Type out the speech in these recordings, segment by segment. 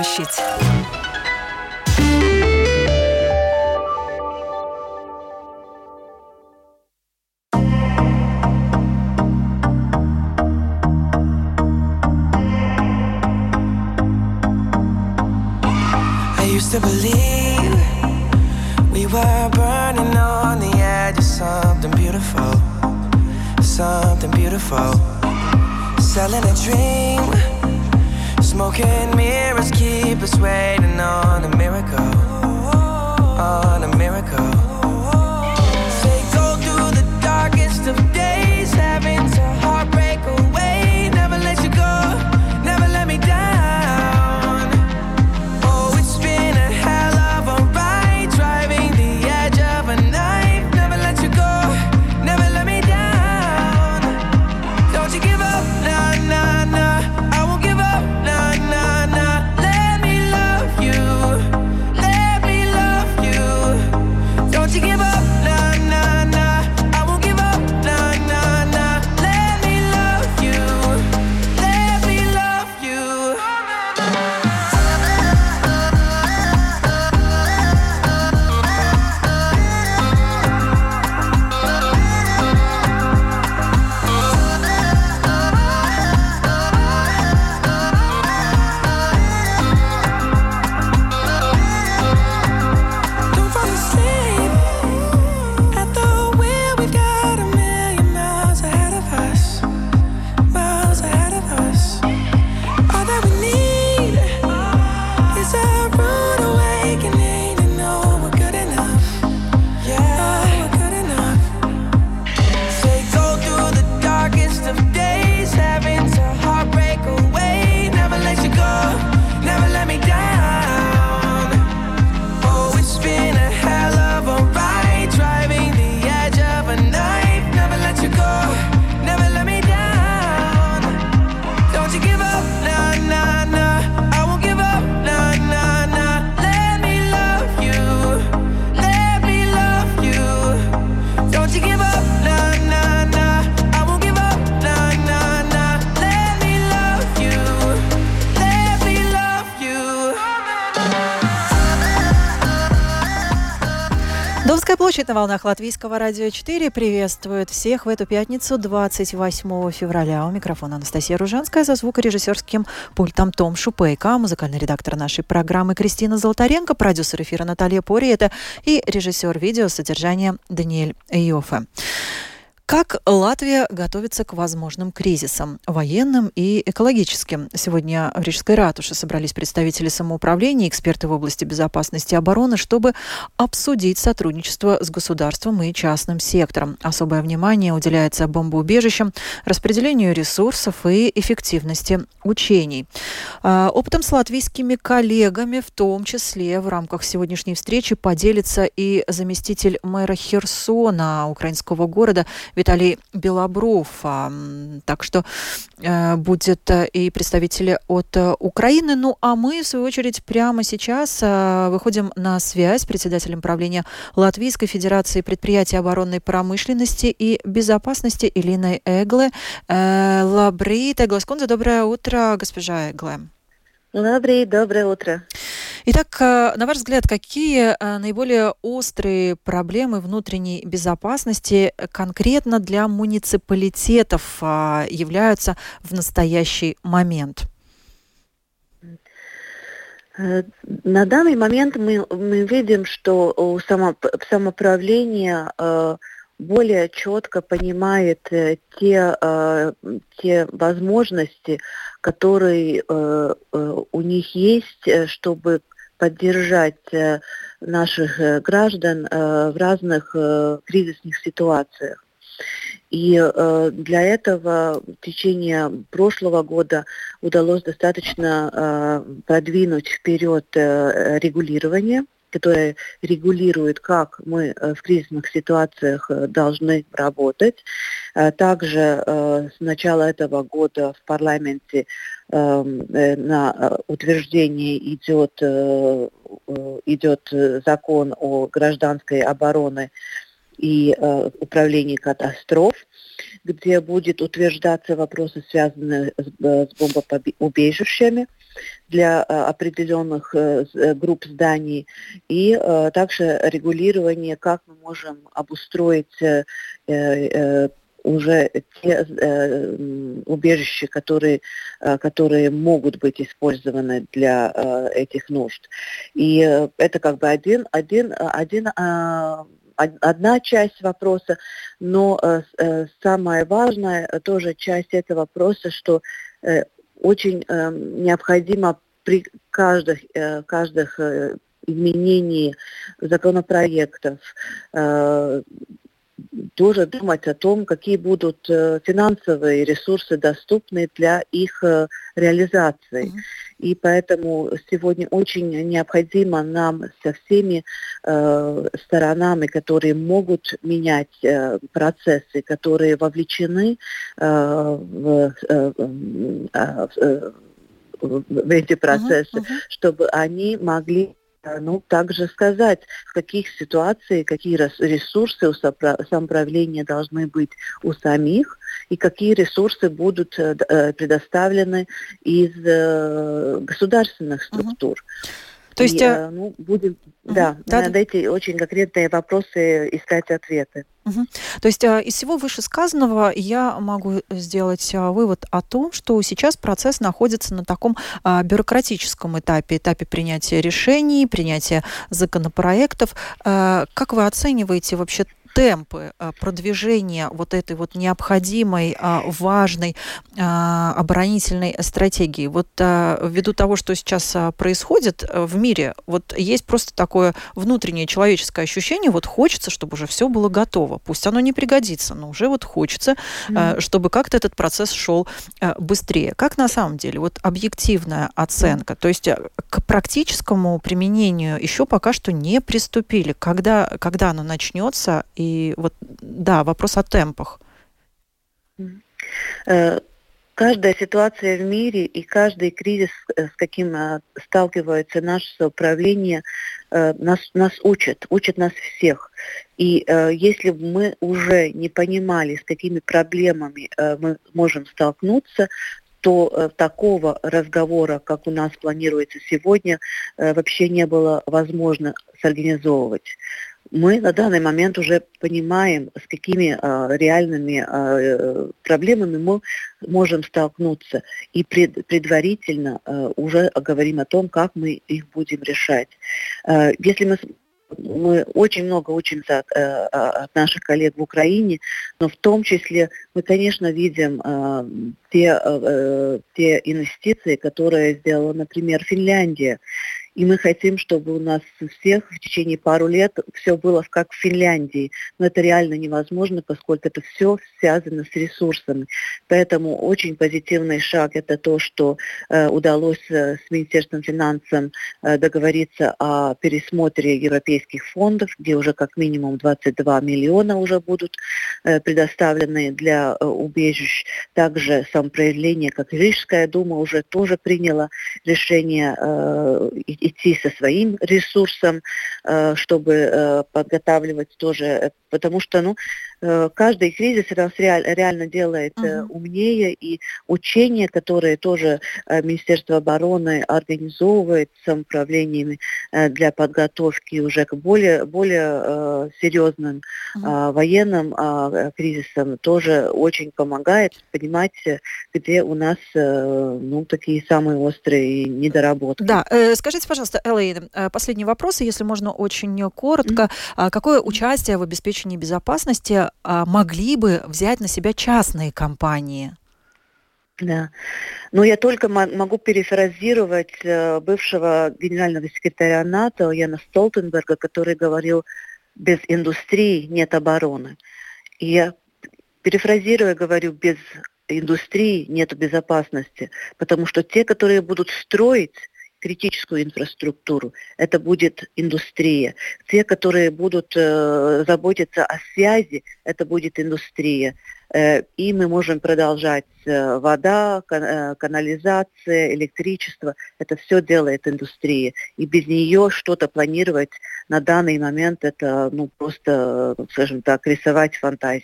площадь. Used to believe we were burning on the edge of something beautiful, something beautiful. Selling a dream, smoking mirrors keep us waiting on a miracle, on a miracle. Say go through the darkest of days, having to heartbreak away. Never let you go, never let me down. Домская площадь на волнах Латвийского радио 4 приветствует всех в эту пятницу, 28 февраля. У микрофона Анастасия Ружанская, за звукорежиссерским пультом Том Шупейко, музыкальный редактор нашей программы Кристина Золотаренко, продюсер эфира Наталья Пориета и режиссер видеосодержания Даниэль Йоффе. Как Латвия готовится к возможным кризисам, военным и экологическим? Сегодня в Рижской ратуше собрались представители самоуправления, эксперты в области безопасности и обороны, чтобы обсудить сотрудничество с государством и частным сектором. Особое внимание уделяется бомбоубежищам, распределению ресурсов и эффективности учений. Опытом с латвийскими коллегами, в том числе в рамках сегодняшней встречи, поделится и заместитель мэра Херсона, украинского города, Виталий Белобров. Так что будет и представители от Украины. Ну, а мы, в свою очередь, прямо сейчас выходим на связь с председателем правления Латвийской Федерации предприятий оборонной промышленности и безопасности Элиной Эгле. Лабрит, Эгле Скунзе, доброе утро, госпожа Эгле. Лабрит, доброе утро. Итак, на ваш взгляд, какие наиболее острые проблемы внутренней безопасности конкретно для муниципалитетов являются в настоящий момент? На данный момент мы видим, что самоуправление более четко понимает те возможности, которые у них есть, чтобы поддержать наших граждан в разных кризисных ситуациях. И для этого в течение прошлого года удалось достаточно продвинуть вперед регулирование, которое регулирует, как мы в кризисных ситуациях должны работать. Также с начала этого года в парламенте на утверждение идет закон о гражданской обороне и управлении катастроф, где будет утверждаться вопросы, связанные с бомбоубежищами. для определенных групп зданий, и также регулирование, как мы можем обустроить уже те убежища, которые могут быть использованы для этих нужд. И это как бы одна часть вопроса, но самая важная тоже часть этого вопроса, что очень необходимо при каждых изменении законопроектов тоже думать о том, какие будут финансовые ресурсы доступны для их реализации. И поэтому сегодня очень необходимо нам со всеми сторонами, которые могут менять процессы, которые вовлечены в эти процессы, чтобы они могли также сказать, в каких ситуациях, какие ресурсы у самоуправления должны быть у самих, и какие ресурсы будут предоставлены из государственных структур. То есть, будем на эти очень конкретные вопросы искать ответы. То есть из всего вышесказанного я могу сделать вывод о том, что сейчас процесс находится на таком бюрократическом этапе принятия решений, принятия законопроектов. Как вы оцениваете вообще темпы продвижения вот этой вот необходимой, важной оборонительной стратегии? Вот ввиду того, что сейчас происходит в мире, вот есть просто такое внутреннее человеческое ощущение, вот хочется, чтобы уже все было готово. Пусть оно не пригодится, но уже вот хочется, чтобы как-то этот процесс шел быстрее. Как на самом деле? Вот объективная оценка. То есть к практическому применению еще пока что не приступили. Когда оно начнется? И вот, да, вопрос о темпах. Каждая ситуация в мире и каждый кризис, с каким сталкивается наше управление, нас учат нас всех. И если бы мы уже не понимали, с какими проблемами мы можем столкнуться, то такого разговора, как у нас планируется сегодня, вообще не было возможно сорганизовывать. Мы на данный момент уже понимаем, с какими реальными проблемами мы можем столкнуться. И предварительно уже говорим о том, как мы их будем решать. Если мы очень много учимся от наших коллег в Украине, но в том числе мы, конечно, видим те инвестиции, которые сделала, например, Финляндия. И мы хотим, чтобы у нас у всех в течение пару лет все было как в Финляндии. Но это реально невозможно, поскольку это все связано с ресурсами. Поэтому очень позитивный шаг – это то, что удалось с Министерством финансов договориться о пересмотре европейских фондов, где уже как минимум 22 миллиона уже будут предоставлены для убежищ. Также самоуправление, как Рижская дума, уже тоже приняла решение идти со своим ресурсом, чтобы подготавливать тоже, потому что каждый кризис нас реально делает умнее, и учения, которые тоже Министерство обороны организовывает самоуправлениями для подготовки уже к более серьезным военным кризисам, тоже очень помогает понимать, где у нас такие самые острые недоработки. Да, скажите, пожалуйста, Элейн, последний вопрос, если можно очень коротко. Какое участие в обеспечении безопасности могли бы взять на себя частные компании? Да. Я только могу перефразировать бывшего генерального секретаря НАТО Яна Столтенберга, который говорил: без индустрии нет обороны. И я перефразируя говорю: без индустрии нет безопасности, потому что те, которые будут строить критическую инфраструктуру, это будет индустрия. Те, которые будут заботиться о связи, это будет индустрия. И мы можем продолжать. Вода, канализация, электричество, это все делает индустрия. И без нее что-то планировать на данный момент, это просто, скажем так, рисовать фантазии.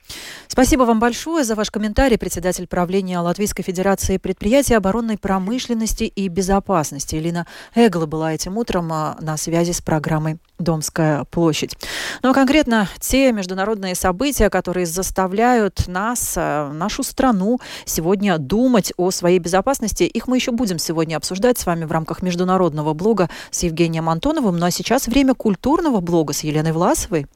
Спасибо вам большое за ваш комментарий. Председатель правления Латвийской Федерации предприятий оборонной промышленности и безопасности Элина Эгла была этим утром на связи с программой «Домская площадь». Ну а конкретно те международные события, которые заставляют нас, нашу страну, сегодня думать о своей безопасности, их мы еще будем сегодня обсуждать с вами в рамках международного блога с Евгением Антоновым. Ну а сейчас время культурного блога с Еленой Власовой.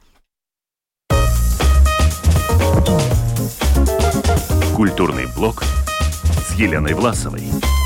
Культурный блог с Еленой Власовой.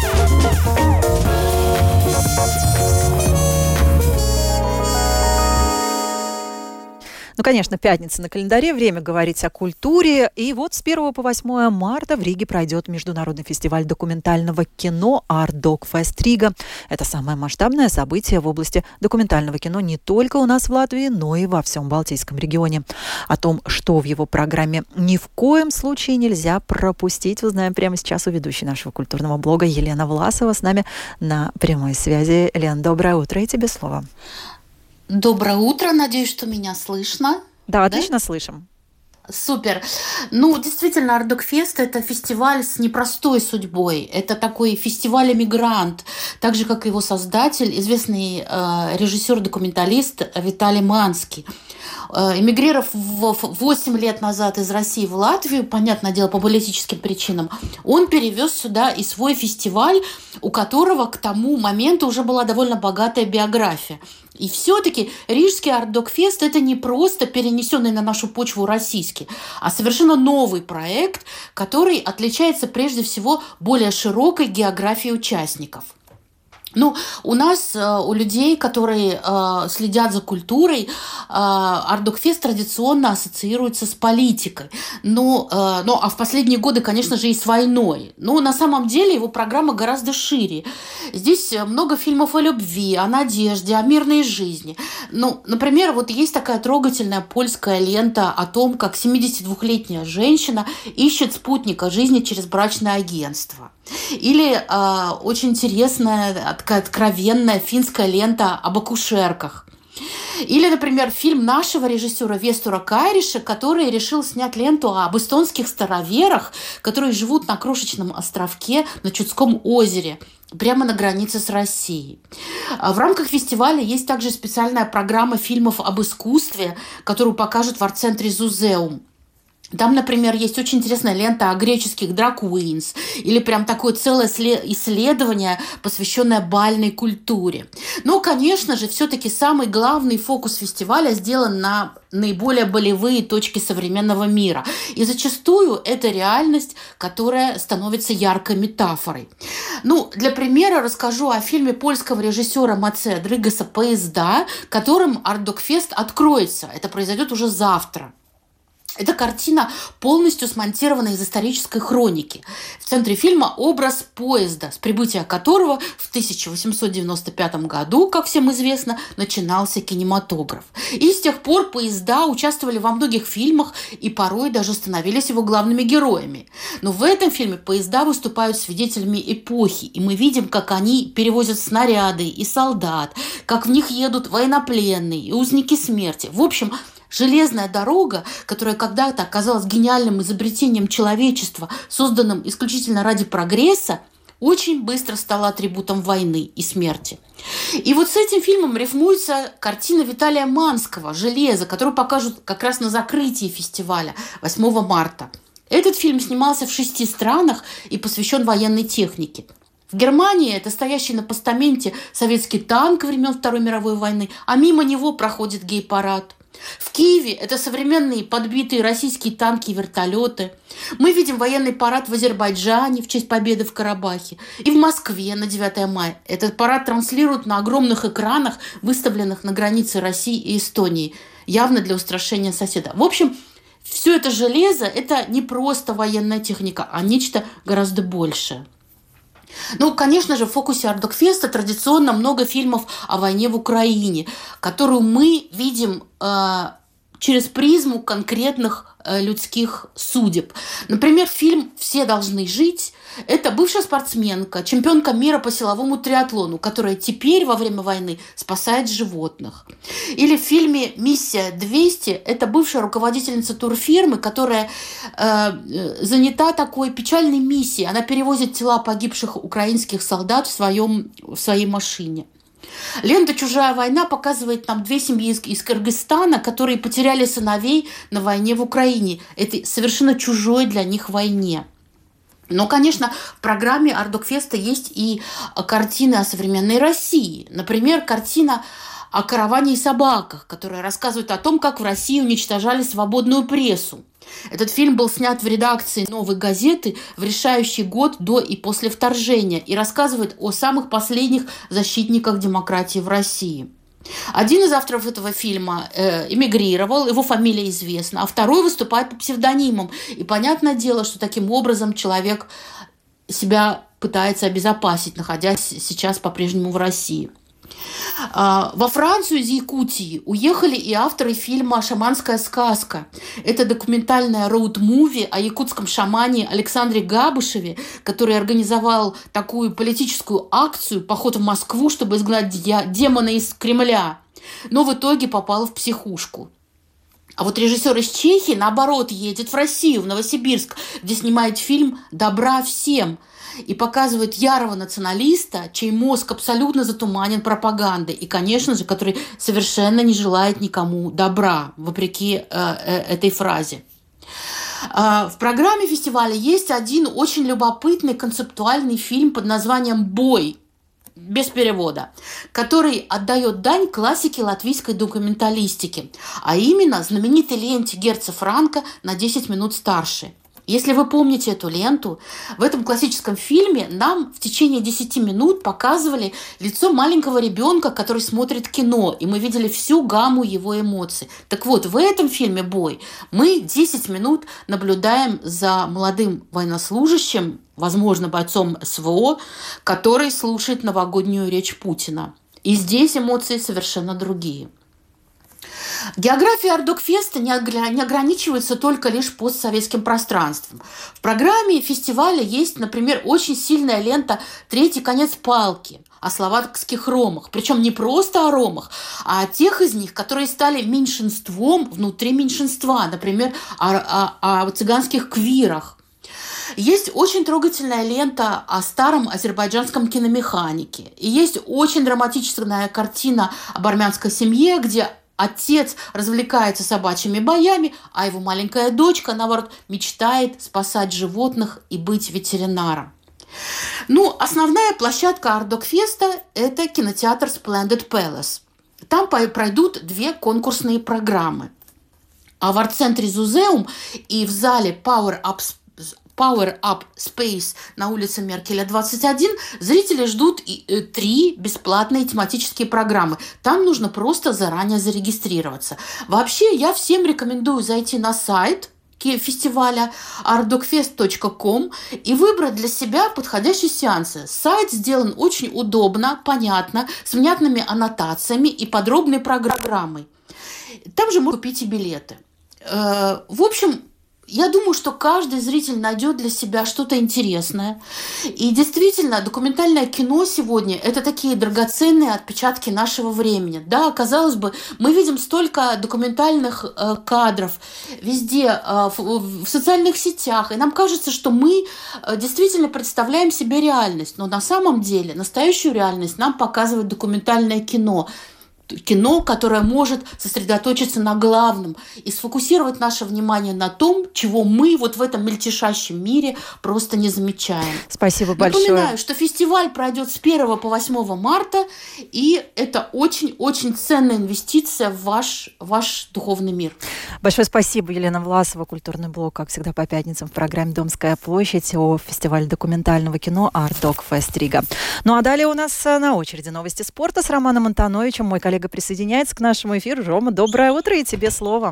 Ну, конечно, пятница на календаре, время говорить о культуре. И вот с 1 по 8 марта в Риге пройдет международный фестиваль документального кино Art Doc Fest Riga. Это самое масштабное событие в области документального кино не только у нас в Латвии, но и во всем Балтийском регионе. О том, что в его программе ни в коем случае нельзя пропустить, узнаем прямо сейчас у ведущей нашего культурного блога Елена Власова с нами на прямой связи. Лен, доброе утро, и тебе слово. Доброе утро, надеюсь, что меня слышно. Да, отлично слышим. Супер. Ну, действительно, Art Doc Fest – это фестиваль с непростой судьбой. Это такой фестиваль-эмигрант, так же, как и его создатель, известный режиссер-документалист Виталий Манский. Эмигрировав 8 лет назад из России в Латвию, понятное дело, по политическим причинам, он перевез сюда и свой фестиваль, у которого к тому моменту уже была довольно богатая биография. И все-таки Рижский Art Doc Fest – это не просто перенесенный на нашу почву российский, а совершенно новый проект, который отличается прежде всего более широкой географией участников. Ну, у нас, у людей, которые следят за культурой, Art Doc Fest традиционно ассоциируется с политикой. А в последние годы, конечно же, и с войной. Но на самом деле его программа гораздо шире. Здесь много фильмов о любви, о надежде, о мирной жизни. Ну, например, вот есть такая трогательная польская лента о том, как 72-летняя женщина ищет спутника жизни через брачное агентство. Или очень интересная, такая откровенная финская лента об акушерках. Или, например, фильм нашего режиссера Вестура Кайриша, который решил снять ленту об эстонских староверах, которые живут на крошечном островке на Чудском озере, прямо на границе с Россией. В рамках фестиваля есть также специальная программа фильмов об искусстве, которую покажут в арт-центре «Зузеум». Там, например, есть очень интересная лента о греческих драг-квинс или прям такое целое исследование, посвященное бальной культуре. Но, конечно же, все-таки самый главный фокус фестиваля сделан на наиболее болевые точки современного мира. И зачастую это реальность, которая становится яркой метафорой. Ну, для примера расскажу о фильме польского режиссера Маце Дрыгаса «Поезда», которым Art Doc Fest откроется. Это произойдет уже завтра. Эта картина полностью смонтирована из исторической хроники. В центре фильма образ поезда, с прибытия которого в 1895 году, как всем известно, начинался кинематограф. И с тех пор поезда участвовали во многих фильмах и порой даже становились его главными героями. Но в этом фильме поезда выступают свидетелями эпохи, и мы видим, как они перевозят снаряды и солдат, как в них едут военнопленные и узники смерти. В общем, железная дорога, которая когда-то оказалась гениальным изобретением человечества, созданным исключительно ради прогресса, очень быстро стала атрибутом войны и смерти. И вот с этим фильмом рифмуется картина Виталия Манского «Железо», которую покажут как раз на закрытии фестиваля 8 марта. Этот фильм снимался в 6 странах и посвящен военной технике. В Германии это стоящий на постаменте советский танк времен Второй мировой войны, а мимо него проходит гей-парад. В Киеве это современные подбитые российские танки и вертолеты. Мы видим военный парад в Азербайджане в честь победы в Карабахе. И в Москве на 9 мая. Этот парад транслируют на огромных экранах, выставленных на границе России и Эстонии. Явно для устрашения соседа. В общем, все это железо – это не просто военная техника, а нечто гораздо большее. Ну, конечно же, в фокусе Art Doc Fest традиционно много фильмов о войне в Украине, которую мы видим через призму конкретных людских судеб. Например, фильм «Все должны жить» – это бывшая спортсменка, чемпионка мира по силовому триатлону, которая теперь во время войны спасает животных. Или в фильме «Миссия 200» – это бывшая руководительница турфирмы, которая занята такой печальной миссией. Она перевозит тела погибших украинских солдат в своей машине. Лента «Чужая война» показывает нам две семьи из Кыргызстана, которые потеряли сыновей на войне в Украине. Это совершенно чужой для них войне. Но, конечно, в программе Ардокфеста есть и картины о современной России. Например, картина о караване и собаках, которая рассказывает о том, как в России уничтожали свободную прессу. Этот фильм был снят в редакции «Новой газеты» в решающий год до и после вторжения и рассказывает о самых последних защитниках демократии в России. Один из авторов этого фильма эмигрировал, его фамилия известна, а второй выступает по псевдонимам. И понятное дело, что таким образом человек себя пытается обезопасить, находясь сейчас по-прежнему в России. Во Францию из Якутии уехали и авторы фильма «Шаманская сказка». Это документальная роуд-муви о якутском шамане Александре Габышеве, который организовал такую политическую акцию, поход в Москву, чтобы изгнать демона из Кремля, но в итоге попал в психушку. А вот режиссер из Чехии, наоборот, едет в Россию, в Новосибирск, где снимает фильм «Добра всем», и показывает ярого националиста, чей мозг абсолютно затуманен пропагандой, и, конечно же, который совершенно не желает никому добра, вопреки этой фразе. В программе фестиваля есть один очень любопытный концептуальный фильм под названием «Бой», без перевода, который отдает дань классике латвийской документалистики, а именно знаменитой ленте Герца Франка «На 10 минут старше». Если вы помните эту ленту, в этом классическом фильме нам в течение 10 минут показывали лицо маленького ребенка, который смотрит кино, и мы видели всю гамму его эмоций. Так вот, в этом фильме «Бой» мы 10 минут наблюдаем за молодым военнослужащим, возможно, бойцом СВО, который слушает новогоднюю речь Путина. И здесь эмоции совершенно другие. География Ардокфеста не ограничивается только лишь постсоветским пространством. В программе фестиваля есть, например, очень сильная лента «Третий конец палки» о словацких ромах. Причем не просто о ромах, а о тех из них, которые стали меньшинством внутри меньшинства. Например, о цыганских квирах. Есть очень трогательная лента о старом азербайджанском киномеханике. И есть очень драматичная картина об армянской семье, где отец развлекается собачьими боями, а его маленькая дочка, наоборот, мечтает спасать животных и быть ветеринаром. Основная площадка Ардокфеста – это кинотеатр Splendid Palace. Там пройдут две конкурсные программы. А в арт-центре Зузеум и в зале Power Up Space на улице Меркеля, 21, зрители ждут 3 бесплатные тематические программы. Там нужно просто заранее зарегистрироваться. Вообще, я всем рекомендую зайти на сайт фестиваля ardokfest.com и выбрать для себя подходящие сеансы. Сайт сделан очень удобно, понятно, с внятными аннотациями и подробной программой. Там же можно купить и билеты. В общем, я думаю, что каждый зритель найдет для себя что-то интересное. И действительно, документальное кино сегодня – это такие драгоценные отпечатки нашего времени. Да, казалось бы, мы видим столько документальных кадров везде, в социальных сетях, и нам кажется, что мы действительно представляем себе реальность. Но на самом деле настоящую реальность нам показывает документальное кино. Кино, которое может сосредоточиться на главном и сфокусировать наше внимание на том, чего мы вот в этом мельтешащем мире просто не замечаем. Спасибо большое. Напоминаю, что фестиваль пройдет с 1 по 8 марта, и это очень-очень ценная инвестиция в ваш духовный мир. Большое спасибо, Елена Власова, культурный блог, как всегда, по пятницам в программе «Домская площадь» о фестивале документального кино «Ардокфест Рига». Ну а далее у нас на очереди новости спорта с Романом Антоновичем. Мой коллега присоединяется к нашему эфиру. Рома, доброе утро, и тебе слово.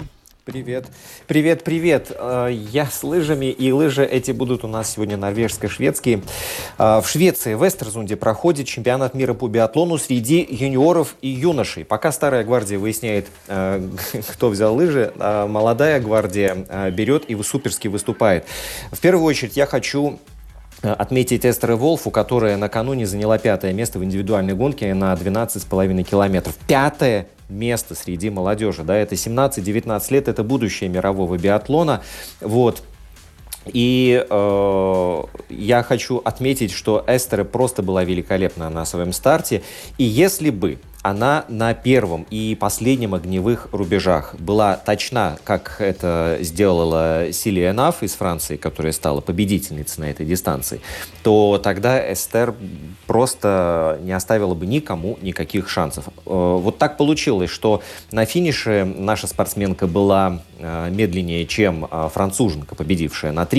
Привет. Привет. Я с лыжами, и лыжи эти будут у нас сегодня норвежско-шведские. В Швеции, в Эстерзунде, проходит чемпионат мира по биатлону среди юниоров и юношей. Пока старая гвардия выясняет, кто взял лыжи, молодая гвардия берет и суперски выступает. В первую очередь я хочу отметить Эстеру Волфу, которая накануне заняла 5-е место в индивидуальной гонке на 12,5 километров. 5-е место среди молодежи. Да, это 17-19 лет, это будущее мирового биатлона. Вот. И я хочу отметить, что Эстера просто была великолепна на своем старте. И если бы она на первом и последнем огневых рубежах была точна, как это сделала Силия Наф из Франции, которая стала победительницей на этой дистанции, то тогда Эстер просто не оставила бы никому никаких шансов. Вот так получилось, что на финише наша спортсменка была медленнее, чем француженка, победившая на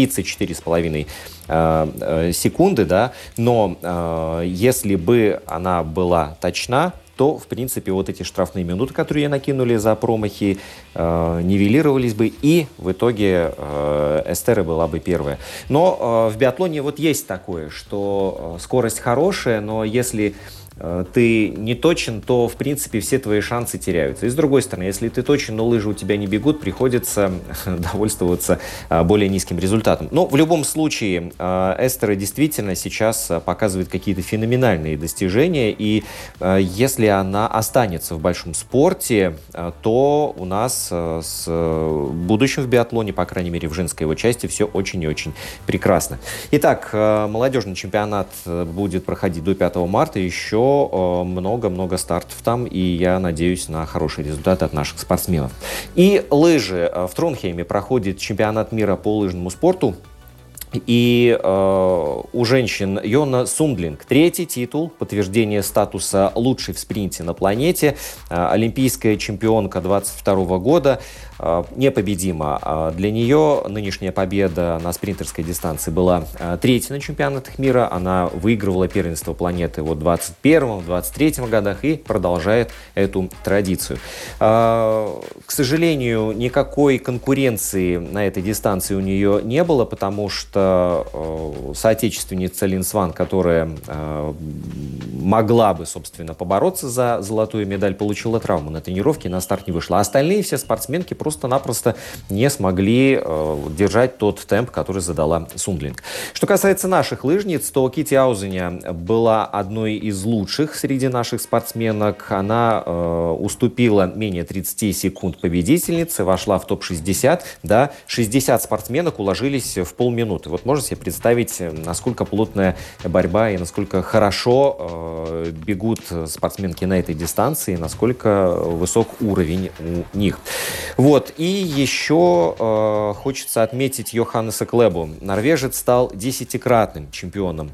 34,5 секунды, да, но если бы она была точна, то, в принципе, вот эти штрафные минуты, которые накинули за промахи, нивелировались бы, и в итоге Эстера была бы первая. Но в биатлоне вот есть такое, что скорость хорошая, но если ты не точен, то, в принципе, все твои шансы теряются. И с другой стороны, если ты точен, но лыжи у тебя не бегут, приходится довольствоваться более низким результатом. Но в любом случае, Эстера действительно сейчас показывает какие-то феноменальные достижения, и если она останется в большом спорте, то у нас с будущим в биатлоне, по крайней мере, в женской его части, все очень и очень прекрасно. Итак, молодежный чемпионат будет проходить до 5 марта, еще много-много стартов там, и я надеюсь на хорошие результаты от наших спортсменов. И лыжи. В Тронхейме проходит чемпионат мира по лыжному спорту. И у женщин Йона Сундлинг 3-й титул, подтверждение статуса лучшей в спринте на планете, олимпийская чемпионка 22 года, непобедима. Для нее нынешняя победа на спринтерской дистанции была 3-й на чемпионатах мира. Она выигрывала первенство планеты в 21-23 годах и продолжает эту традицию. К сожалению, никакой конкуренции на этой дистанции у нее не было, потому что соотечественница Лин Сван, которая могла бы, собственно, побороться за золотую медаль, получила травму на тренировке и на старт не вышла. А остальные все спортсменки просто-напросто не смогли держать тот темп, который задала Сундлинг. Что касается наших лыжниц, то Кити Аузеня была одной из лучших среди наших спортсменок. Она уступила менее 30 секунд победительнице, вошла в топ-60. Да, 60 спортсменок уложились в полминуты. Вот можно себе представить, насколько плотная борьба и насколько хорошо бегут спортсменки на этой дистанции, насколько высок уровень у них. Вот. И еще хочется отметить Йоханнеса Клебу. Норвежец стал 10-кратным чемпионом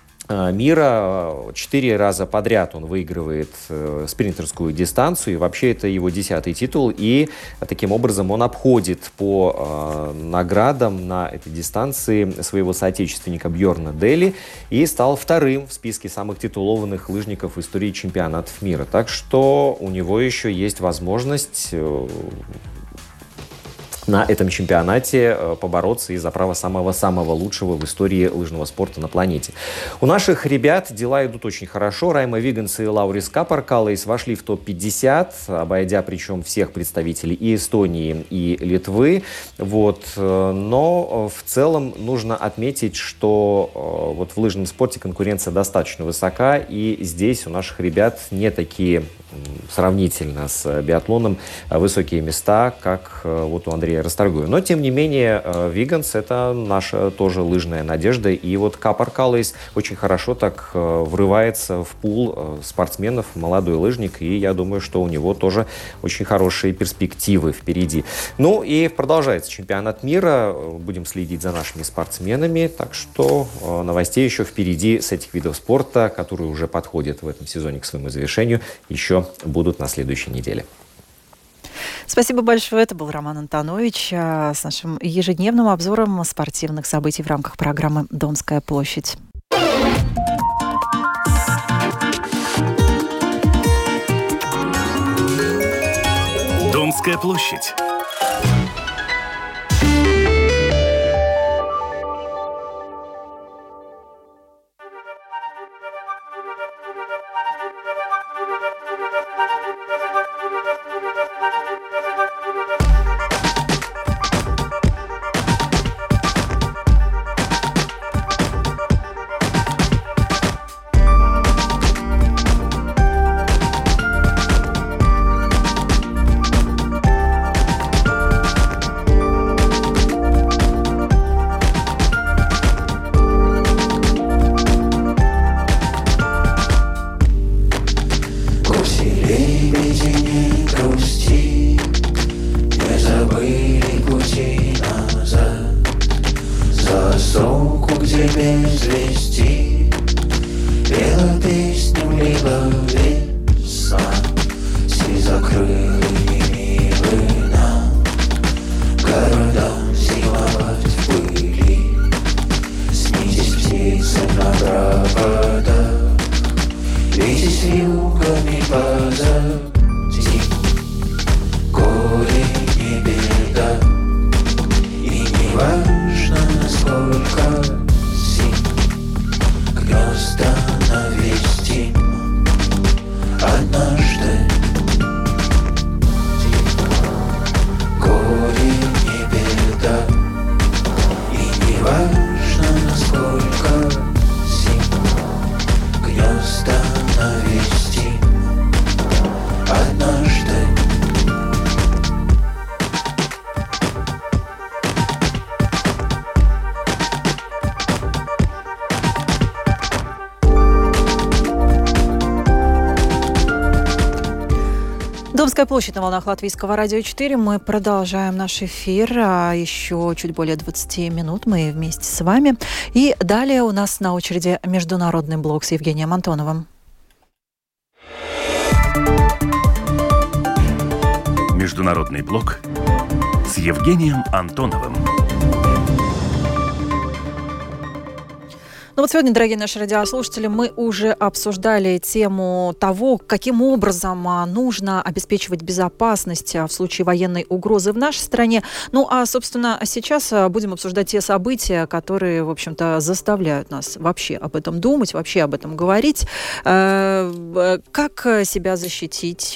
мира. 4 раза подряд он выигрывает спринтерскую дистанцию. И вообще это его 10-й титул. И таким образом он обходит по наградам на этой дистанции своего соотечественника Бьорна Дели и стал 2-м в списке самых титулованных лыжников в истории чемпионатов мира. Так что у него еще есть возможность на этом чемпионате побороться и за право самого-самого лучшего в истории лыжного спорта на планете. У наших ребят дела идут очень хорошо. Райма Виганс и Лаурис Капаркалейс вошли в топ-50, обойдя причем всех представителей и Эстонии, и Литвы. Вот. Но в целом нужно отметить, что вот в лыжном спорте конкуренция достаточно высока, и здесь у наших ребят не такие сравнительно с биатлоном высокие места, как вот у Андрея Расторгуева. Но, тем не менее, Виганс — это наша тоже лыжная надежда. И вот Капаркалейс очень хорошо так врывается в пул спортсменов, молодой лыжник. И я думаю, что у него тоже очень хорошие перспективы впереди. Ну и продолжается чемпионат мира. Будем следить за нашими спортсменами. Так что новостей еще впереди с этих видов спорта, которые уже подходят в этом сезоне к своему завершению, еще будут на следующей неделе. Спасибо большое. Это был Роман Антонович с нашим ежедневным обзором спортивных событий в рамках программы «Донская площадь». Донская площадь. без вести, пела песню либо весна, сизокрылыми нам городам зимовать в пыли, снизись птицы на проводах, видись вьюгами позади, горе не беда, и не важно, насколько зим гнезда навестим однажды. Горе не беда, и не важно, насколько зим гнезда навестим однажды. Домская площадь на волнах Латвийского радио 4. Мы продолжаем наш эфир. Еще чуть более 20 минут мы вместе с вами. И далее у нас на очереди международный блок с Евгением Антоновым. Международный блок с Евгением Антоновым. Ну вот сегодня, дорогие наши радиослушатели, мы уже обсуждали тему того, каким образом нужно обеспечивать безопасность в случае военной угрозы в нашей стране. Ну а, собственно, сейчас будем обсуждать те события, которые, в общем-то, заставляют нас вообще об этом думать, вообще об этом говорить, как себя защитить.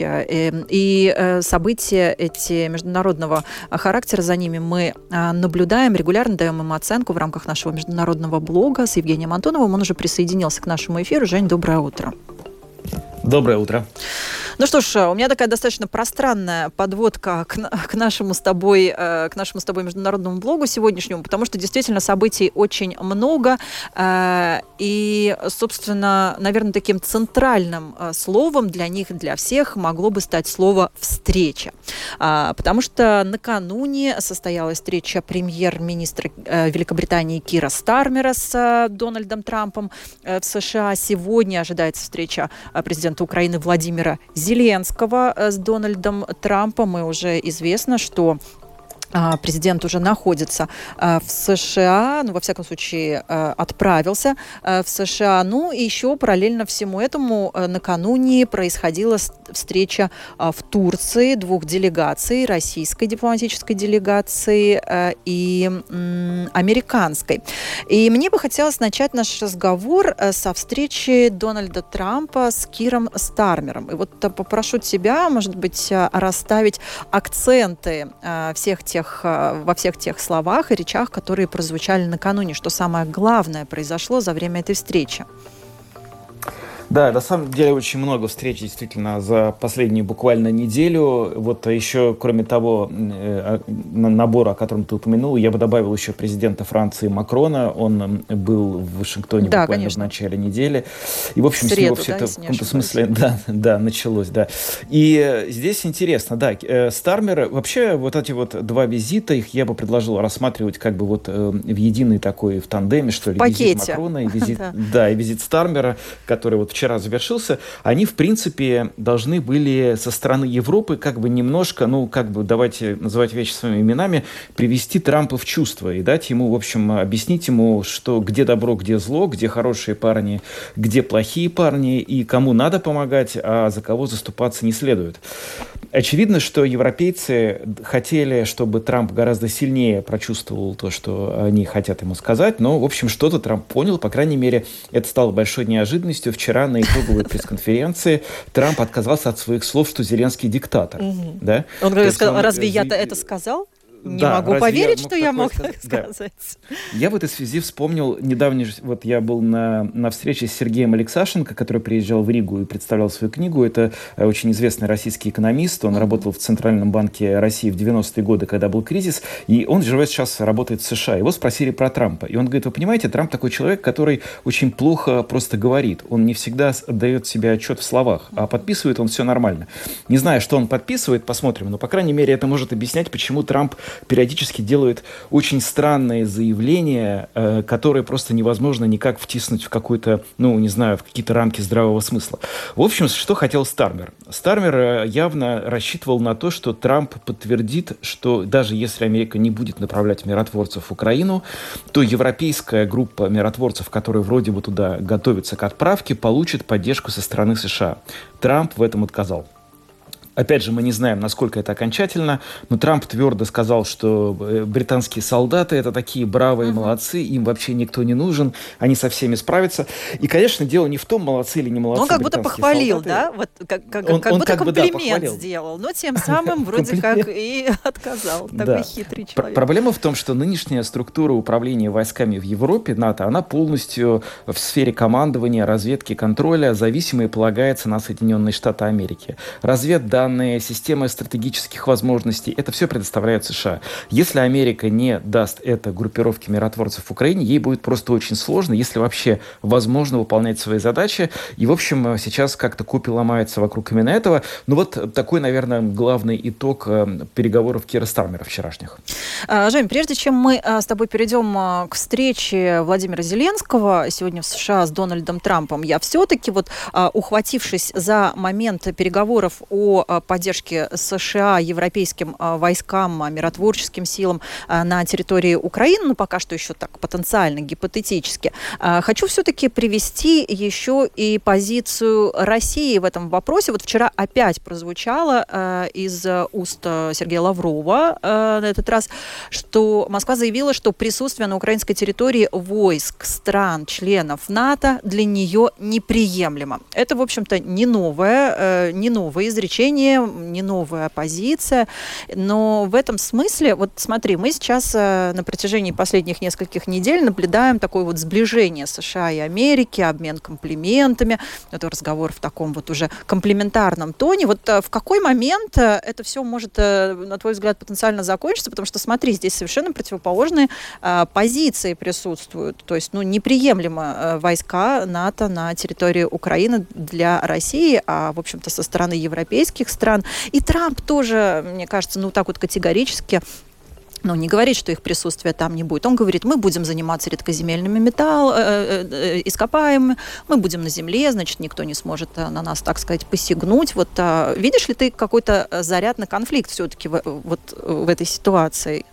И события эти международного характера, за ними мы наблюдаем, регулярно даем им оценку в рамках нашего международного блога с Евгением Антоновым. Он уже присоединился к нашему эфиру. Жень, доброе утро. Доброе утро. Ну что ж, у меня такая достаточно пространная подводка к нашему с тобой международному блогу сегодняшнему, потому что действительно событий очень много. И, собственно, наверное, таким центральным словом для них, для всех могло бы стать слово «встреча». Потому что накануне состоялась встреча премьер-министра Великобритании Кира Стармера с Дональдом Трампом в США. Сегодня ожидается встреча президента Украины Владимира Зеленского с Дональдом Трампом. И уже известно, что президент уже находится в США, ну, во всяком случае, отправился в США. Ну, и еще параллельно всему этому накануне происходила встреча в Турции двух делегаций, российской дипломатической делегации и американской. И мне бы хотелось начать наш разговор со встречи Дональда Трампа с Киром Стармером. И вот попрошу тебя, может быть, расставить акценты во всех тех словах и речах, которые прозвучали накануне, что самое главное произошло за время этой встречи. Да, на самом деле очень много встреч действительно за последнюю буквально неделю. Вот еще, кроме того набора, о котором ты упомянул, я бы добавил еще президента Франции Макрона. Он был в Вашингтоне буквально в начале недели. И, в общем, с него все это в каком-то смысле началось. Да. И здесь интересно, Стармер, вообще вот эти вот два визита, их я бы предложил рассматривать как бы вот в единый такой, в тандеме, что ли, визит Макрона и визит, и визит Стармера, который вот вчера завершился, они, в принципе, должны были со стороны Европы как бы немножко, давайте называть вещи своими именами, привести Трампа в чувство и дать ему, в общем, объяснить ему, что где добро, где зло, где хорошие парни, где плохие парни, и кому надо помогать, а за кого заступаться не следует. Очевидно, что европейцы хотели, чтобы Трамп гораздо сильнее прочувствовал то, что они хотят ему сказать, но, в общем, что-то Трамп понял, по крайней мере, это стало большой неожиданностью. Вчера на итоговой пресс-конференции Трамп отказался от своих слов, что Зеленский диктатор. Да? Он сказал, разве я-то это сказал? Не могу поверить, что я мог так сказать. Я в этой связи вспомнил недавний... Вот я был на встрече с Сергеем Алексашенко, который приезжал в Ригу и представлял свою книгу. Это очень известный российский экономист. Он работал в Центральном банке России в 90-е годы, когда был кризис. И он живет сейчас, работает в США. Его спросили про Трампа. И он говорит, вы понимаете, Трамп такой человек, который очень плохо просто говорит. Он не всегда отдает себе отчет в словах, а подписывает он все нормально. Не знаю, что он подписывает, посмотрим. Но, по крайней мере, это может объяснять, почему Трамп периодически делает очень странные заявления, которые просто невозможно никак втиснуть в какой-то, не знаю, в какие-то рамки здравого смысла. В общем, что хотел Стармер? Стармер явно рассчитывал на то, что Трамп подтвердит, что даже если Америка не будет направлять миротворцев в Украину, то европейская группа миротворцев, которые вроде бы туда готовятся к отправке, получит поддержку со стороны США. Трамп в этом отказал. Опять же, мы не знаем, насколько это окончательно, но Трамп твердо сказал, что британские солдаты — это такие бравые молодцы, им вообще никто не нужен, они со всеми справятся. И, конечно, дело не в том, молодцы или не молодцы. Он как будто похвалил, солдаты. Да? Вот, как будто комплимент сделал, но тем самым вроде как и отказал. Такой хитрый человек. Проблема в том, что нынешняя структура управления войсками в Европе, НАТО, она полностью в сфере командования, разведки, контроля зависима и полагается на Соединенные Штаты Америки. Разведданные, системы стратегических возможностей — это все предоставляет США. Если Америка не даст это группировке миротворцев в Украине, ей будет просто очень сложно, если вообще возможно выполнять свои задачи. И, в общем, сейчас как-то копья ломаются вокруг именно этого. Ну вот такой, наверное, главный итог переговоров Кира Стармера вчерашних. Жень, прежде чем мы с тобой перейдем к встрече Владимира Зеленского сегодня в США с Дональдом Трампом, я все-таки, ухватившись за момент переговоров о поддержке США европейским войскам, миротворческим силам на территории Украины, пока что еще так потенциально, гипотетически, хочу все-таки привести еще и позицию России в этом вопросе. Вчера опять прозвучало из уст Сергея Лаврова на этот раз, что Москва заявила, что присутствие на украинской территории войск стран-членов НАТО для нее неприемлемо. Это, в общем-то, не новое изречение, не новая позиция, но в этом смысле, смотри, мы сейчас на протяжении последних нескольких недель наблюдаем такое сближение США и Америки, обмен комплиментами, это разговор в таком уже комплиментарном тоне. В какой момент это все может, на твой взгляд, потенциально закончиться? Потому что, смотри, здесь совершенно противоположные позиции присутствуют. То есть, неприемлемо войска НАТО на территории Украины для России, а, в общем-то, со стороны европейских стран. И Трамп тоже, мне кажется, категорически не говорит, что их присутствия там не будет. Он говорит, мы будем заниматься редкоземельными ископаемыми, мы будем на земле, значит, никто не сможет на нас, так сказать, посягнуть. Видишь ли ты какой-то заряд на конфликт все-таки в этой ситуации?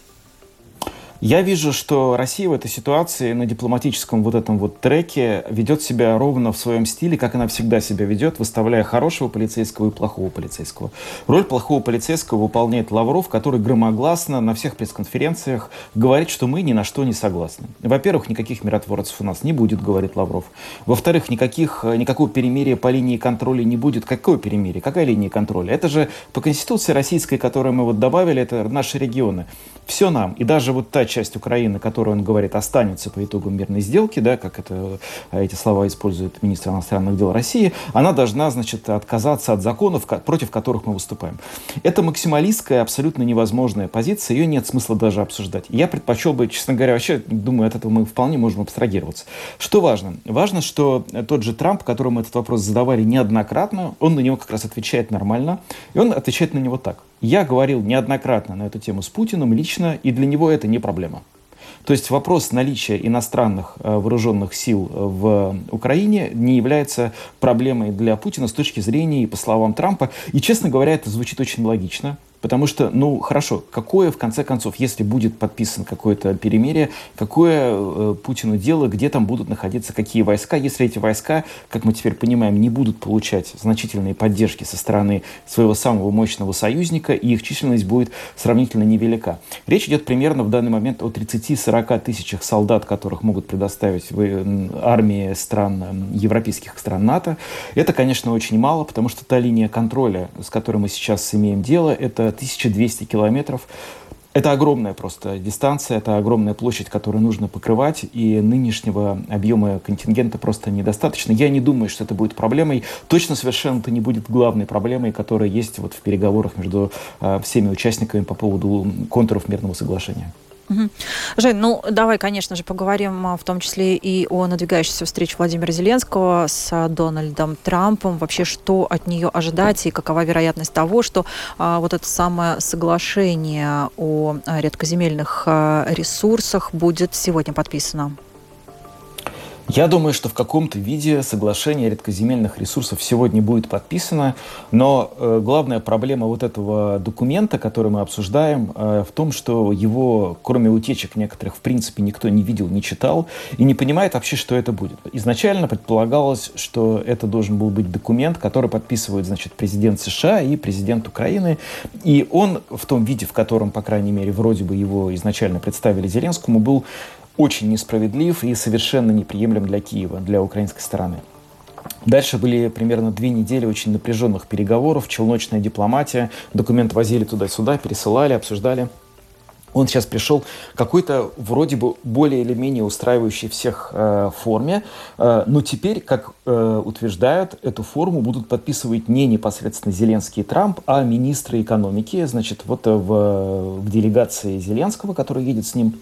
Я вижу, что Россия в этой ситуации на дипломатическом этом треке ведет себя ровно в своем стиле, как она всегда себя ведет, выставляя хорошего полицейского и плохого полицейского. Роль плохого полицейского выполняет Лавров, который громогласно на всех пресс-конференциях говорит, что мы ни на что не согласны. Во-первых, никаких миротворцев у нас не будет, говорит Лавров. Во-вторых, никакого перемирия по линии контроля не будет. Какое перемирие? Какая линия контроля? Это же по Конституции российской, которую мы добавили, это наши регионы. Все нам. И даже та часть Украины, которую он говорит, останется по итогам мирной сделки, как эти слова использует министр иностранных дел России, она должна, отказаться от законов, против которых мы выступаем. Это максималистская, абсолютно невозможная позиция, ее нет смысла даже обсуждать. Я предпочел бы, честно говоря, вообще, думаю, от этого мы вполне можем абстрагироваться. Что важно? Важно, что тот же Трамп, которому этот вопрос задавали неоднократно, он на него как раз отвечает нормально, и он отвечает на него так. Я говорил неоднократно на эту тему с Путиным лично, и для него это не проблема. То есть вопрос наличия иностранных вооруженных сил в Украине не является проблемой для Путина с точки зрения, и по словам Трампа, и, честно говоря, это звучит очень логично. Потому что, хорошо, какое, в конце концов, если будет подписан какое-то перемирие, какое Путину дело, где там будут находиться какие войска, если эти войска, как мы теперь понимаем, не будут получать значительные поддержки со стороны своего самого мощного союзника, и их численность будет сравнительно невелика. Речь идет примерно в данный момент о 30-40 тысячах солдат, которых могут предоставить армии европейских стран НАТО. Это, конечно, очень мало, потому что та линия контроля, с которой мы сейчас имеем дело, это 1200 километров. Это огромная просто дистанция, это огромная площадь, которую нужно покрывать, и нынешнего объема контингента просто недостаточно. Я не думаю, что это будет проблемой. Точно совершенно это не будет главной проблемой, которая есть в переговорах между всеми участниками по поводу контуров мирного соглашения. Жень, ну давай, конечно же, поговорим в том числе и о надвигающейся встрече Владимира Зеленского с Дональдом Трампом. Вообще, что от нее ожидать и какова вероятность того, что вот это самое соглашение о редкоземельных ресурсах будет сегодня подписано? Я думаю, что в каком-то виде соглашение редкоземельных ресурсов сегодня будет подписано, но главная проблема вот этого документа, который мы обсуждаем, в том, что его, кроме утечек некоторых, в принципе, никто не видел, не читал и не понимает вообще, что это будет. Изначально предполагалось, что это должен был быть документ, который подписывает, значит, президент США и президент Украины, и он в том виде, в котором, по крайней мере, вроде бы его изначально представили Зеленскому, был очень несправедлив и совершенно неприемлем для Киева, для украинской стороны. Дальше были примерно 2 недели очень напряженных переговоров, челночная дипломатия, документ возили туда-сюда, пересылали, обсуждали. Он сейчас пришел какой-то вроде бы более или менее устраивающей всех форме, но теперь, как утверждают, эту форму будут подписывать не непосредственно Зеленский и Трамп, а министры экономики, значит, вот в делегации Зеленского, который едет с ним,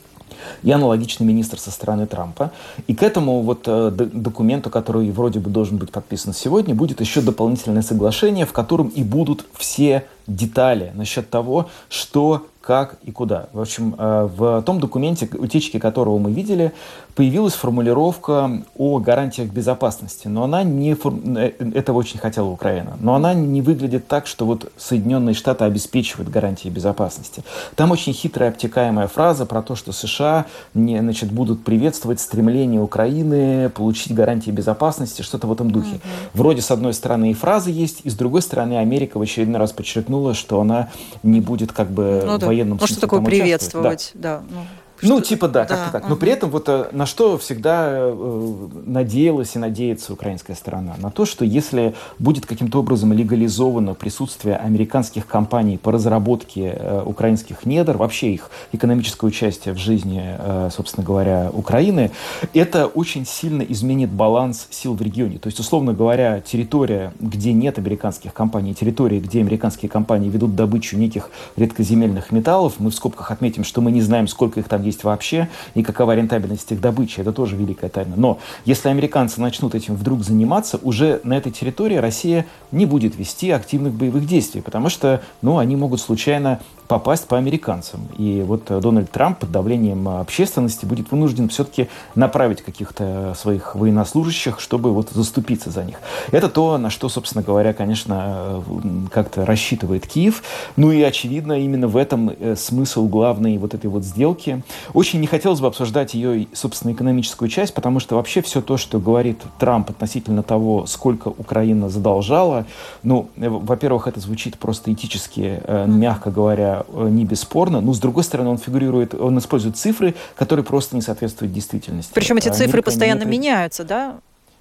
и аналогичный министр со стороны Трампа. И к этому вот документу, который вроде бы должен быть подписан сегодня, будет еще дополнительное соглашение, в котором и будут все детали насчет того, что, как и куда. В общем, в том документе, утечки которого мы видели, появилась формулировка о гарантиях безопасности. Но она не... Этого очень хотела Украина. Но она не выглядит так, что вот Соединенные Штаты обеспечивают гарантии безопасности. Там очень хитрая, обтекаемая фраза про то, что США значит, будут приветствовать стремление Украины получить гарантии безопасности, что-то в этом духе. Вроде, с одной стороны, и фраза есть, и с другой стороны, Америка в очередной раз подчеркнула, что она не будет как бы военным... Ну, что такое приветствовать? Да. Ну, типа, да, как-то так. Но при этом вот на что всегда надеялась и надеется украинская сторона? На то, что если будет каким-то образом легализовано присутствие американских компаний по разработке украинских недр, вообще их экономическое участие в жизни, собственно говоря, Украины, это очень сильно изменит баланс сил в регионе. То есть, условно говоря, территория, где нет американских компаний, территория, где американские компании ведут добычу неких редкоземельных металлов, мы в скобках отметим, что мы не знаем, сколько их там есть вообще и какова рентабельность их добычи. Это тоже великая тайна. Но если американцы начнут этим вдруг заниматься, уже на этой территории Россия не будет вести активных боевых действий, потому что, они могут случайно попасть по американцам. И вот Дональд Трамп под давлением общественности будет вынужден все-таки направить каких-то своих военнослужащих, чтобы вот заступиться за них. Это то, на что, собственно говоря, конечно, как-то рассчитывает Киев. Ну и, очевидно, именно в этом смысл главной вот этой вот сделки. Очень не хотелось бы обсуждать ее, собственно, экономическую часть, потому что вообще все то, что говорит Трамп относительно того, сколько Украина задолжала, во-первых, это звучит просто этически, мягко говоря, не бесспорно, но, с другой стороны, он использует цифры, которые просто не соответствуют действительности. Причем эти цифры постоянно меняются, да?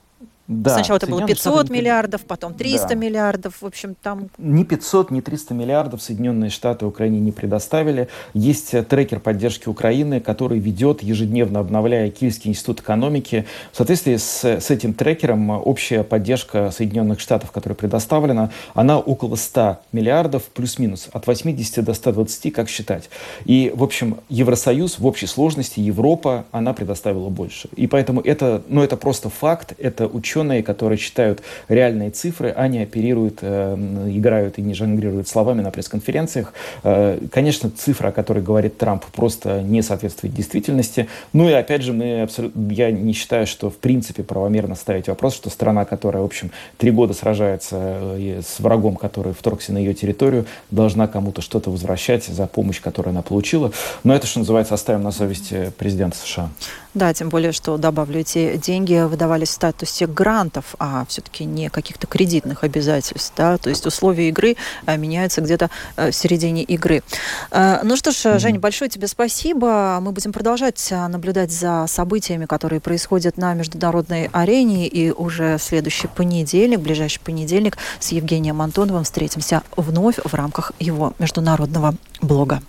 Да, сначала это было 500 миллиардов, потом 300 миллиардов. В общем, там... Ни 500, ни 300 миллиардов Соединенные Штаты Украине не предоставили. Есть трекер поддержки Украины, который ведет, ежедневно обновляя Киевский институт экономики. В соответствии с этим трекером общая поддержка Соединенных Штатов, которая предоставлена, она около 100 миллиардов, плюс-минус, от 80 до 120, как считать. И, в общем, Евросоюз в общей сложности, Европа, она предоставила больше. И поэтому это просто факт, это ученые, которые читают реальные цифры, а не оперируют, играют и не жонглируют словами на пресс-конференциях. Конечно, цифра, о которой говорит Трамп, просто не соответствует действительности. Ну и опять же, я не считаю, что в принципе правомерно ставить вопрос, что страна, которая, в общем, 3 года сражается с врагом, который вторгся на ее территорию, должна кому-то что-то возвращать за помощь, которую она получила. Но это, что называется, оставим на совести президента США. Да, тем более, что, добавлю, эти деньги выдавались в статусе грантов, а все-таки не каких-то кредитных обязательств. Да? То есть условия игры меняются где-то в середине игры. Ну что ж, Женя, большое тебе спасибо. Мы будем продолжать наблюдать за событиями, которые происходят на международной арене. И уже в следующий понедельник, ближайший понедельник, с Евгением Антоновым встретимся вновь в рамках его международного блога.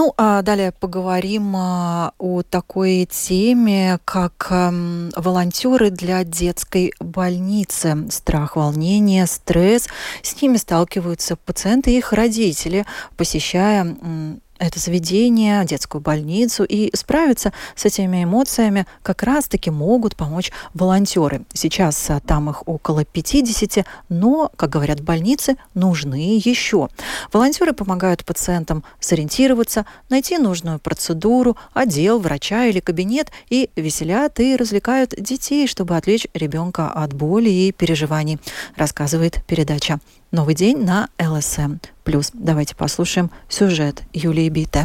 Ну, а далее поговорим о такой теме, как волонтеры для детской больницы. Страх, волнение, стресс. С ними сталкиваются пациенты и их родители, посещая это заведение, детскую больницу, и справиться с этими эмоциями как раз-таки могут помочь волонтеры. Сейчас там их около 50, но, как говорят в больнице, нужны еще. Волонтеры помогают пациентам сориентироваться, найти нужную процедуру, отдел, врача или кабинет, и веселят и развлекают детей, чтобы отвлечь ребенка от боли и переживаний, рассказывает передача «Новый день» на ЛСМ+. Давайте послушаем сюжет Юлии Бите.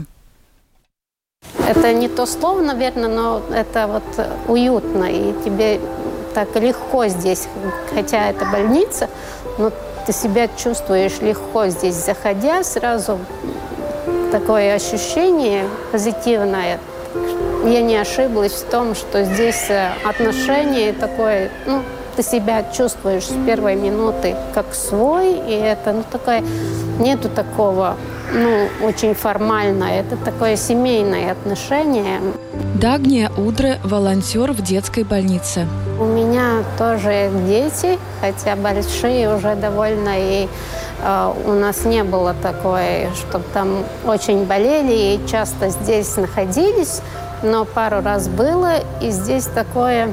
Это не то слово, наверное, но это вот уютно, и тебе так легко здесь, хотя это больница, но ты себя чувствуешь легко здесь, заходя, сразу такое ощущение позитивное. Я не ошиблась в том, что здесь отношение такое, ты себя чувствуешь с первой минуты как свой, и это, такое, нету такого, очень формальное, это такое семейное отношение. Дагния Удре – волонтер в детской больнице. У меня тоже дети, хотя большие уже довольно, и у нас не было такое, чтобы там очень болели и часто здесь находились, но пару раз было, и здесь такое...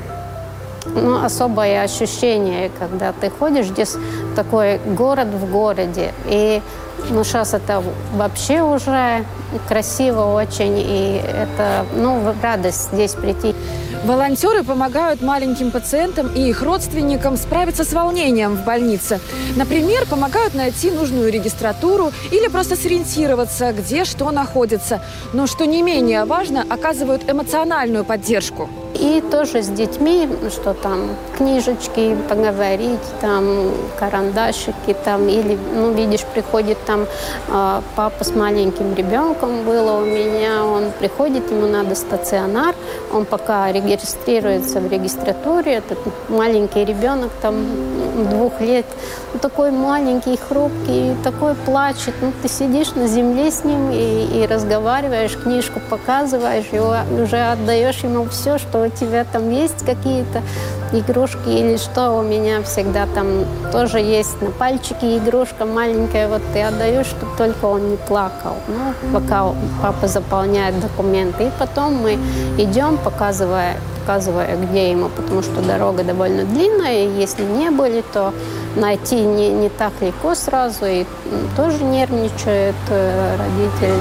особое ощущение, когда ты ходишь, здесь такой город в городе. И сейчас это вообще уже красиво очень, и это, радость здесь прийти. Волонтеры помогают маленьким пациентам и их родственникам справиться с волнением в больнице. Например, помогают найти нужную регистратуру или просто сориентироваться, где что находится. Но, что не менее важно, оказывают эмоциональную поддержку. И тоже с детьми, что там, книжечки, поговорить, там, карандашики, там, или, видишь, приходит там папа с маленьким ребенком было у меня, он приходит, ему надо стационар, он пока регистрируется в регистратуре, этот маленький ребенок, там, 2 лет, такой маленький, хрупкий, такой плачет, ты сидишь на земле с ним и разговариваешь, книжку показываешь, и уже отдаешь ему все, что у тебя там есть какие-то игрушки или что. У меня всегда там тоже есть на пальчике игрушка маленькая. Вот ты отдаешь, чтобы только он не плакал. Пока папа заполняет документы. И потом мы идем, показывая, где ему, потому что дорога довольно длинная. И если не были, то найти не так легко сразу. И тоже нервничают родители.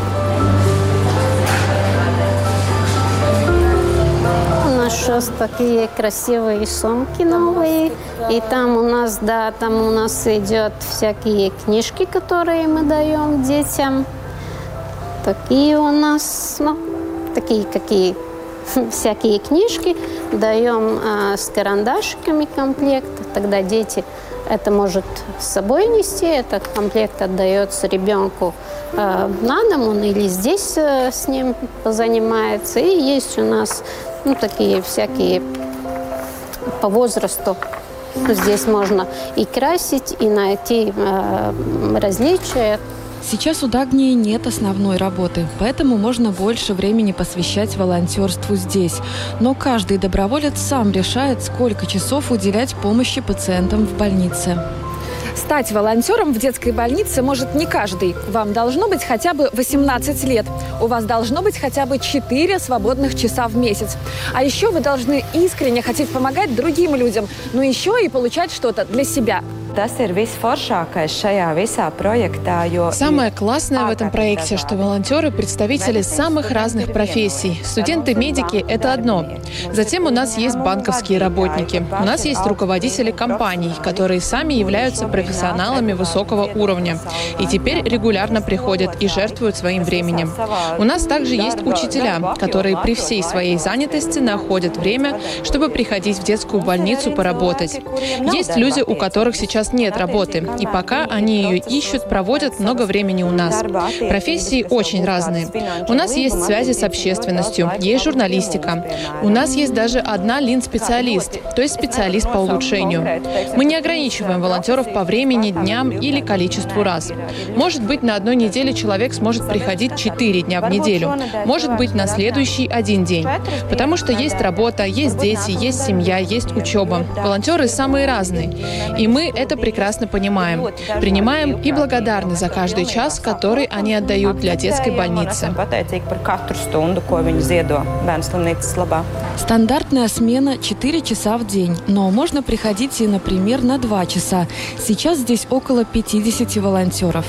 Сейчас такие красивые сумки новые. И там у нас, идет всякие книжки, которые мы даем детям. Такие у нас, такие всякие книжки. Даем с карандашиками комплект. Тогда дети это может с собой нести. Этот комплект отдается ребенку на дом, он или здесь с ним позанимается. И есть у нас такие всякие по возрасту. Здесь можно и красить, и найти различия. Сейчас у Дагнии нет основной работы, поэтому можно больше времени посвящать волонтерству здесь. Но каждый доброволец сам решает, сколько часов уделять помощи пациентам в больнице. Стать волонтером в детской больнице может не каждый. Вам должно быть хотя бы 18 лет. У вас должно быть хотя бы 4 свободных часа в месяц. А еще вы должны искренне хотеть помогать другим людям, но еще и получать что-то для себя. Самое классное в этом проекте, что волонтеры – представители самых разных профессий. Студенты-медики – это одно. Затем у нас есть банковские работники. У нас есть руководители компаний, которые сами являются профессионалами высокого уровня. И теперь регулярно приходят и жертвуют своим временем. У нас также есть учителя, которые при всей своей занятости находят время, чтобы приходить в детскую больницу поработать. Есть люди, у которых сейчас сейчас нет работы, и пока они ее ищут, проводят много времени у нас. Профессии очень разные. У нас есть связи с общественностью, есть журналистика. У нас есть даже одна лин-специалист, то есть специалист по улучшению. Мы не ограничиваем волонтеров по времени, дням или количеству раз. Может быть, на одной неделе человек сможет приходить 4 дня в неделю. Может быть, на следующий 1 день. Потому что есть работа, есть дети, есть семья, есть учеба. Волонтеры самые разные. И мы это прекрасно понимаем. Принимаем и благодарны за каждый час, который они отдают для детской больницы. Стандартная смена 4 часа в день, но можно приходить и, например, на 2 часа. Сейчас здесь около 50 волонтеров.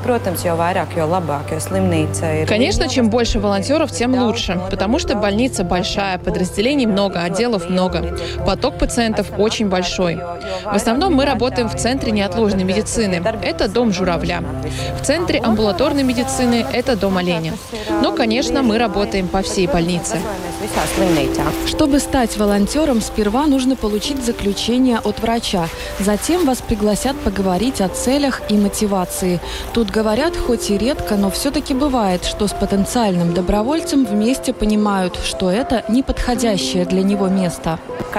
Конечно, чем больше волонтеров, тем лучше, потому что больница большая, подразделений много, отделов много. Поток пациентов очень большой. В основном мы работаем в центре неотложной медицины. Это дом Журавля. В центре амбулаторной медицины это дом Оленя. Но, конечно, мы работаем по всей больнице. Чтобы стать волонтером, сперва нужно получить заключение от врача. Затем вас пригласят поговорить о целях и мотивации. Тут говорят, хоть и редко, но все-таки бывает, что с потенциальным добровольцем вместе понимают, что это неподходящее для него место.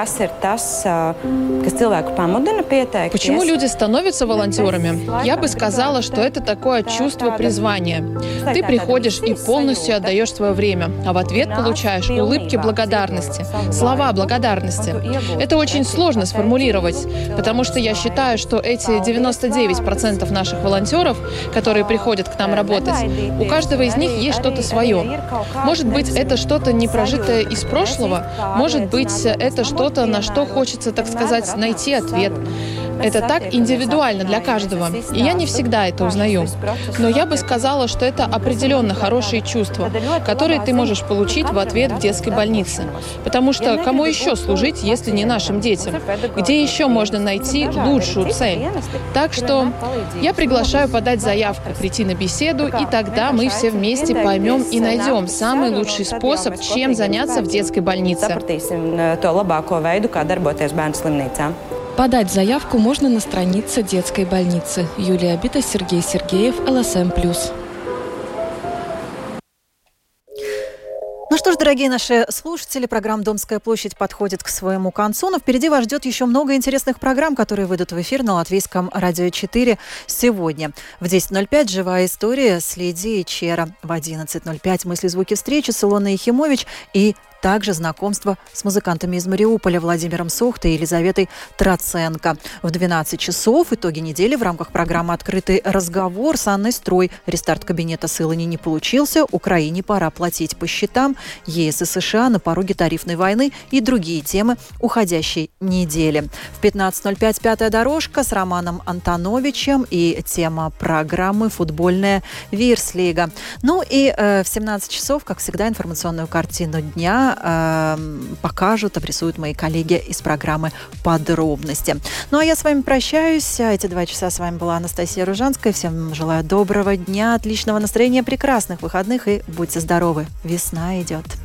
Почему люди становятся волонтерами? Я бы сказала, что это такое чувство призвания. Ты приходишь и полностью отдаешь свое время, а в ответ получаешь улыбки благодарности, слова благодарности. Это очень сложно сформулировать, потому что я считаю, что эти 99% наших волонтеров, которые приходят к нам работать, у каждого из них есть что-то свое. Может быть, это что-то непрожитое из прошлого, может быть, это что-то, на что хочется, так сказать, найти ответ. Это так индивидуально для каждого, и я не всегда это узнаю. Но я бы сказала, что это определенно хорошие чувства, которые ты можешь получить в ответ в детской больнице. Потому что кому еще служить, если не нашим детям? Где еще можно найти лучшую цель? Так что я приглашаю подать заявку, прийти на беседу, и тогда мы все вместе поймем и найдем самый лучший способ, чем заняться в детской больнице. Подать заявку можно на странице детской больницы. Юлия Бита, Сергей Сергеев, ЛСМ+. Ну что ж, дорогие наши слушатели, программа «Домская площадь» подходит к своему концу, но впереди вас ждет еще много интересных программ, которые выйдут в эфир на Латвийском радио 4 сегодня. В 10:05 «Живая история» с Лидией Чера. В 11:05 «Мысли, звуки, встречи» с Илоной Ехимович и также знакомство с музыкантами из Мариуполя Владимиром Сохтой и Елизаветой Троценко. В 12 часов итоги недели в рамках программы «Открытый разговор» с Анной Строй. Рестарт кабинета с Илони не получился, Украине пора платить по счетам, ЕС и США на пороге тарифной войны и другие темы уходящей недели. В 15:05 «Пятая дорожка» с Романом Антоновичем и тема программы «Футбольная Вирслига». Ну и в 17 часов, как всегда, информационную картину дня покажут, обрисуют мои коллеги из программы «Подробности». Ну а я с вами прощаюсь. Эти 2 часа с вами была Анастасия Ружанская. Всем желаю доброго дня, отличного настроения, прекрасных выходных и будьте здоровы. Весна идет.